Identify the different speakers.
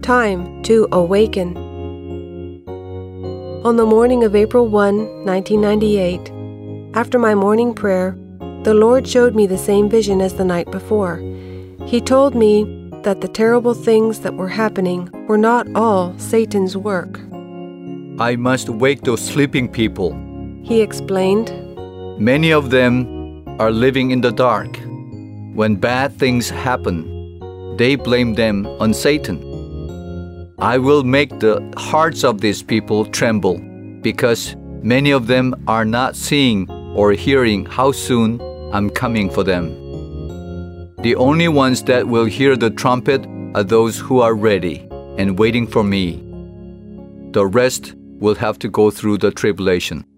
Speaker 1: time to awaken. On the morning of April 1, 1998, after my morning prayer, the Lord showed me the same vision as the night before. He told me that the terrible things that were happening were not all Satan's work.
Speaker 2: I must wake those sleeping people.
Speaker 1: He explained,
Speaker 2: Many of them are living in the dark. When bad things happen, they blame them on Satan. I will make the hearts of these people tremble because many of them are not seeing or hearing how soon I'm coming for them. The only ones that will hear the trumpet are those who are ready and waiting for me. The rest will have to go through the tribulation.